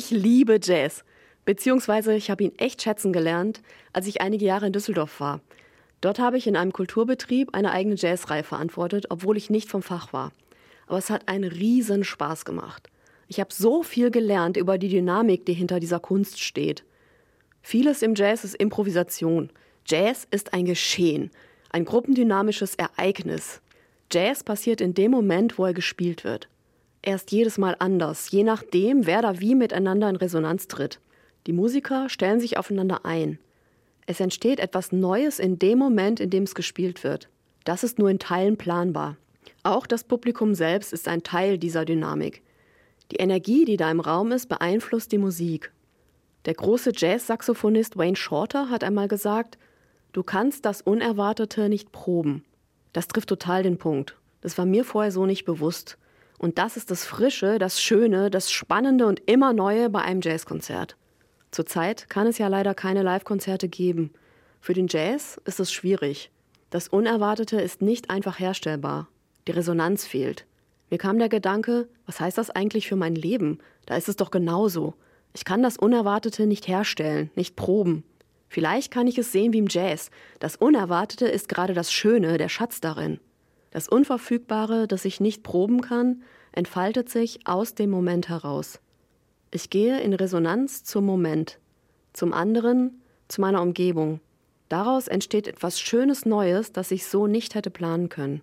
Ich liebe Jazz. Beziehungsweise ich habe ihn echt schätzen gelernt, als ich einige Jahre in Düsseldorf war. Dort habe ich in einem Kulturbetrieb eine eigene Jazzreihe verantwortet, obwohl ich nicht vom Fach war. Aber es hat einen riesen Spaß gemacht. Ich habe so viel gelernt über die Dynamik, die hinter dieser Kunst steht. Vieles im Jazz ist Improvisation. Jazz ist ein Geschehen, ein gruppendynamisches Ereignis. Jazz passiert in dem Moment, wo er gespielt wird. Er ist jedes Mal anders, je nachdem, wer da wie miteinander in Resonanz tritt. Die Musiker stellen sich aufeinander ein. Es entsteht etwas Neues in dem Moment, in dem es gespielt wird. Das ist nur in Teilen planbar. Auch das Publikum selbst ist ein Teil dieser Dynamik. Die Energie, die da im Raum ist, beeinflusst die Musik. Der große Jazz-Saxophonist Wayne Shorter hat einmal gesagt, du kannst das Unerwartete nicht proben. Das trifft total den Punkt. Das war mir vorher so nicht bewusst. Und das ist das Frische, das Schöne, das Spannende und immer Neue bei einem Jazzkonzert. Zurzeit kann es ja leider keine Live-Konzerte geben. Für den Jazz ist es schwierig. Das Unerwartete ist nicht einfach herstellbar. Die Resonanz fehlt. Mir kam der Gedanke, was heißt das eigentlich für mein Leben? Da ist es doch genauso. Ich kann das Unerwartete nicht herstellen, nicht proben. Vielleicht kann ich es sehen wie im Jazz. Das Unerwartete ist gerade das Schöne, der Schatz darin. Das Unverfügbare, das ich nicht proben kann, entfaltet sich aus dem Moment heraus. Ich gehe in Resonanz zum Moment, zum anderen, zu meiner Umgebung. Daraus entsteht etwas Schönes Neues, das ich so nicht hätte planen können.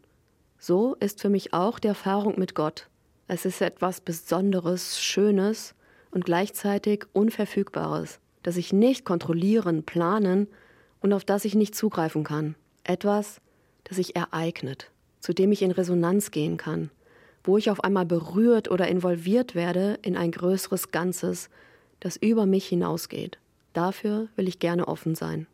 So ist für mich auch die Erfahrung mit Gott. Es ist etwas Besonderes, Schönes und gleichzeitig Unverfügbares, das ich nicht kontrollieren, planen und auf das ich nicht zugreifen kann. Etwas, das sich ereignet, zu dem ich in Resonanz gehen kann, wo ich auf einmal berührt oder involviert werde in ein größeres Ganzes, das über mich hinausgeht. Dafür will ich gerne offen sein.